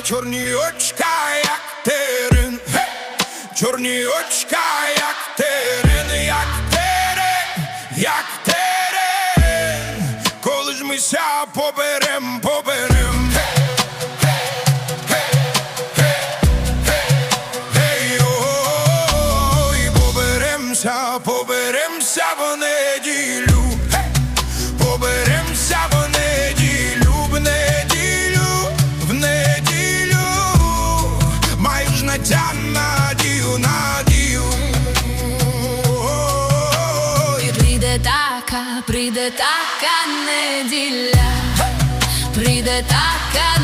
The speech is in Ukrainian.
чорні очка, як терен, чорні очка, як терен, як терен, як терен. Коли ж ми ся поберем, поберем, поберемся в неділю, поберемся в неділю, в неділю, в неділю. Маєш надію, надію. Прийде така неділя, прийде така